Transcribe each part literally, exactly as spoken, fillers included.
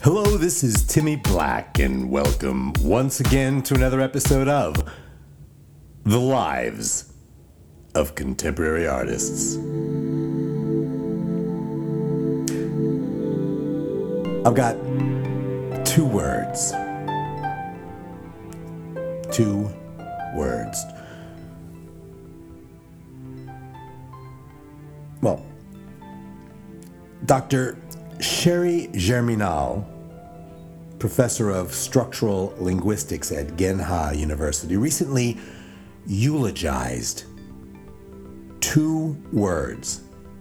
Hello, this is Timmy Black, and welcome once again to another episode of The Lives of Contemporary Artists. I've got two words. Two words. Well, Doctor Sherry Germinal, professor of structural linguistics at Genha University, recently eulogized two words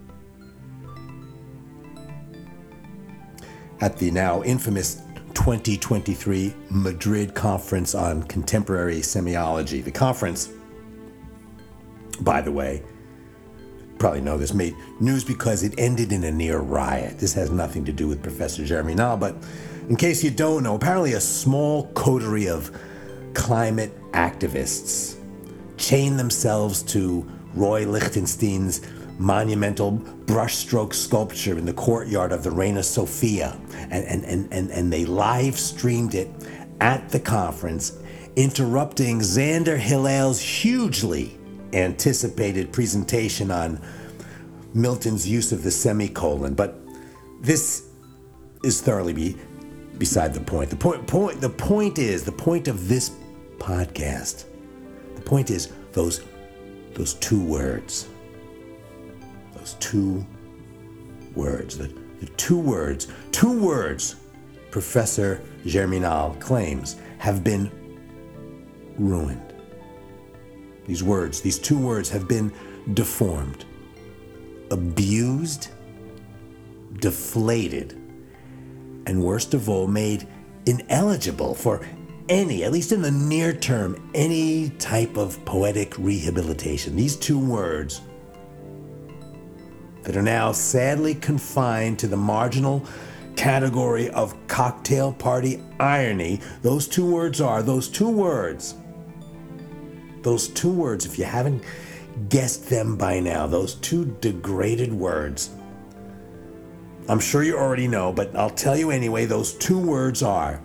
at the now infamous twenty twenty-three Madrid Conference on Contemporary Semiology. The conference, by the way, probably know this, made news because it ended in a near riot. This has nothing to do with Professor Germinal, but in case you don't know, apparently a small coterie of climate activists chained themselves to Roy Lichtenstein's monumental brushstroke sculpture in the courtyard of the Reina Sofia, and, and, and, and, and they live streamed it at the conference, interrupting Xander Hillel's hugely anticipated presentation on Milton's use of the semicolon. But this is thoroughly be, beside the point. The point, point. The point is, the point of this podcast, the point is those, those two words. Those two words. The, the two words. Two words Professor Germinal claims have been ruined. These words, these two words have been deformed, abused, deflated, and worst of all, made ineligible for any, at least in the near term, any type of poetic rehabilitation. These two words that are now sadly confined to the marginal category of cocktail party irony, those two words are, those two words, those two words, if you haven't guessed them by now, those two degraded words, I'm sure you already know, but I'll tell you anyway, those two words are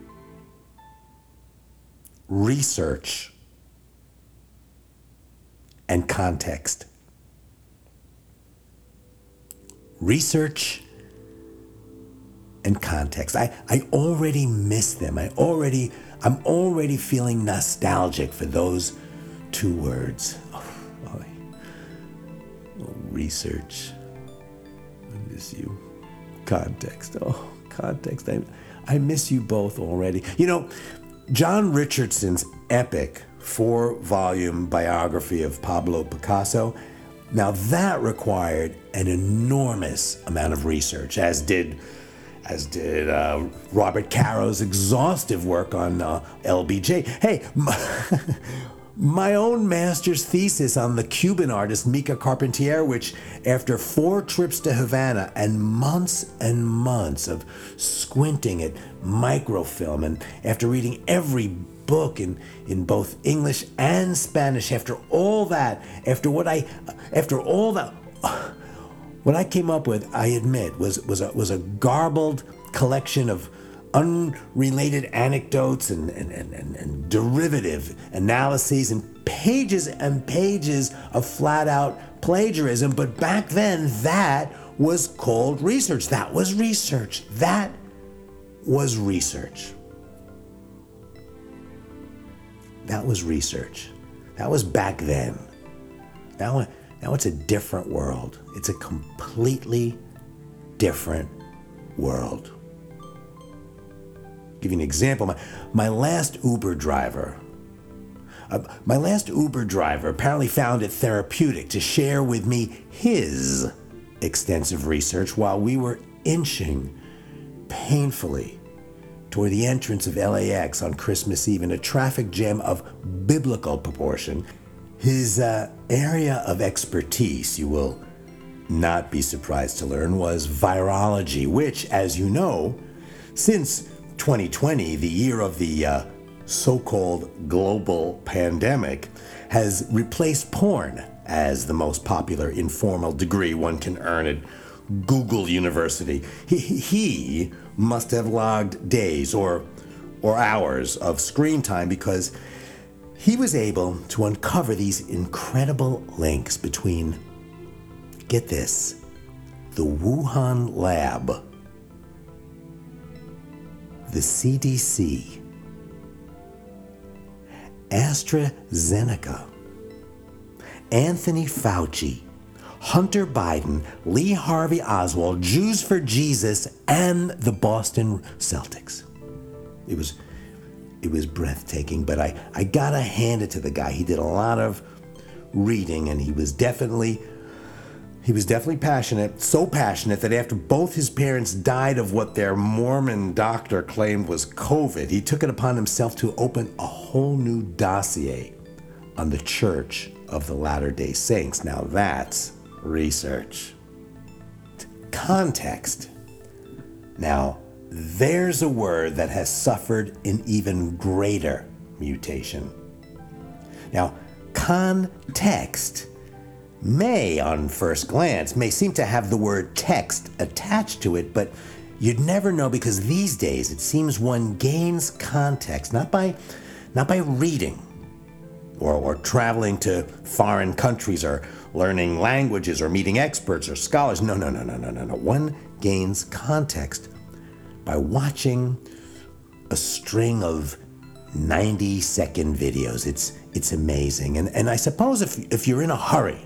research and context. Research and context. I, I already miss them. I already, I'm already feeling nostalgic for those two words. Oh, oh, oh, research. I miss you. Context. Oh, context. I, I miss you both already. You know, John Richardson's epic four-volume biography of Pablo Picasso, now that required an enormous amount of research, as did as did uh, Robert Caro's exhaustive work on uh, L B J. Hey, my, my own master's thesis on the Cuban artist Mica Carpentier, which after four trips to Havana and months and months of squinting at microfilm, and after reading every book in, in both English and Spanish, after all that, after what I, after all that, what I came up with, I admit, was was a was a garbled collection of unrelated anecdotes and and, and, and, and derivative analyses and pages and pages of flat-out plagiarism. But back then, that was called research. That was research. That was research. That was research. That was back then. Now, now it's a different world. It's a completely different world. Give you an example. My, my last Uber driver, uh, my last Uber driver apparently found it therapeutic to share with me his extensive research while we were inching painfully toward the entrance of L A X on Christmas Eve in a traffic jam of biblical proportion. His uh, area of expertise, you will not be surprised to learn, was virology, which, as you know, since twenty twenty, the year of the uh, so-called global pandemic, has replaced porn as the most popular informal degree one can earn at Google University. He, he must have logged days or, or hours of screen time because he was able to uncover these incredible links between, get this, the Wuhan lab, the C D C, AstraZeneca, Anthony Fauci, Hunter Biden, Lee Harvey Oswald, Jews for Jesus, and the Boston Celtics. It was it was breathtaking, but I, I gotta hand it to the guy. He did a lot of reading, and he was definitely he was definitely passionate, so passionate that after both his parents died of what their Mormon doctor claimed was COVID, he took it upon himself to open a whole new dossier on the Church of the Latter-day Saints. Now that's research. Context. Now, there's a word that has suffered an even greater mutation. Now, context may, on first glance, may seem to have the word text attached to it, but you'd never know because these days it seems one gains context not by, not by reading or, or traveling to foreign countries or learning languages or meeting experts or scholars. No, no, no, no, no, no, no. One gains context by watching a string of ninety second videos. It's it's amazing. And and I suppose if if you're in a hurry,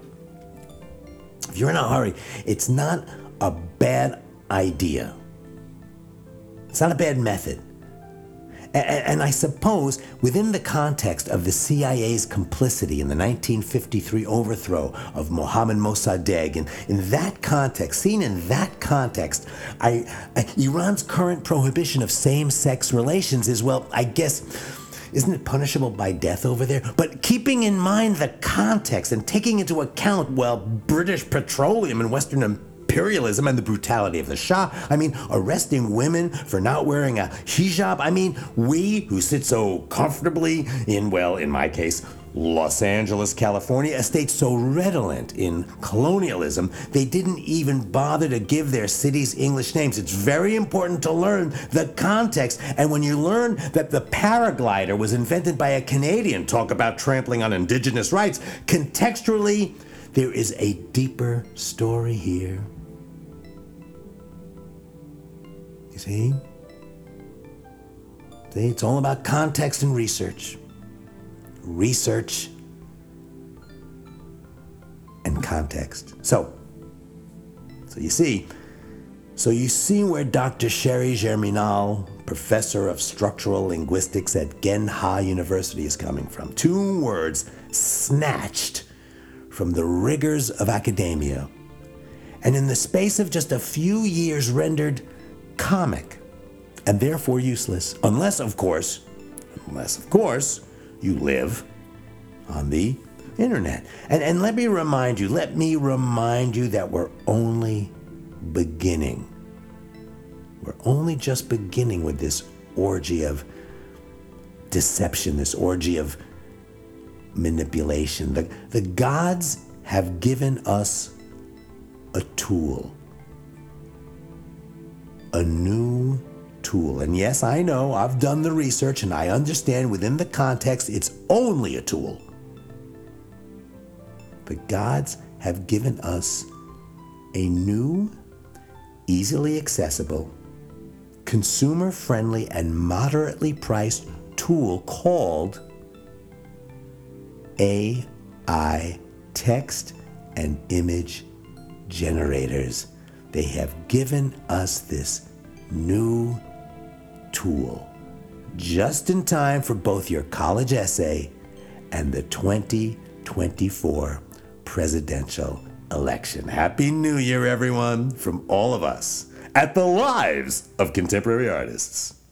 if you're in a hurry, it's not a bad idea. It's not a bad method. And, and I suppose within the context of the C I A's complicity in the nineteen fifty-three overthrow of Mohammad Mossadegh, and in that context, seen in that context, I, I, Iran's current prohibition of same-sex relations is, well, I guess, isn't it punishable by death over there? But keeping in mind the context and taking into account, well, British petroleum and Western imperialism and the brutality of the Shah, I mean, arresting women for not wearing a hijab, I mean, we who sit so comfortably in, well, in my case, Los Angeles, California, a state so redolent in colonialism, they didn't even bother to give their cities English names. It's very important to learn the context. And when you learn that the paraglider was invented by a Canadian, talk about trampling on indigenous rights, contextually, there is a deeper story here. You see? See, it's all about context and research. Research and context. So, so you see, so you see where Doctor Sherry Germinal, professor of structural linguistics at Genha University, is coming from. Two words snatched from the rigors of academia, and in the space of just a few years rendered comic and therefore useless, unless, of course, unless, of course, you live on the internet. And, and let me remind you, let me remind you that we're only beginning. We're only just beginning with this orgy of deception, this orgy of manipulation. The, the gods have given us a tool, a new tool. And yes, I know, I've done the research and I understand within the context it's only a tool. The gods have given us a new, easily accessible, consumer-friendly, and moderately priced tool called A I text and image generators. They have given us this new tool just in time for both your college essay and the twenty twenty-four presidential election. Happy New Year, everyone, from all of us at the Lives of Contemporary Artists.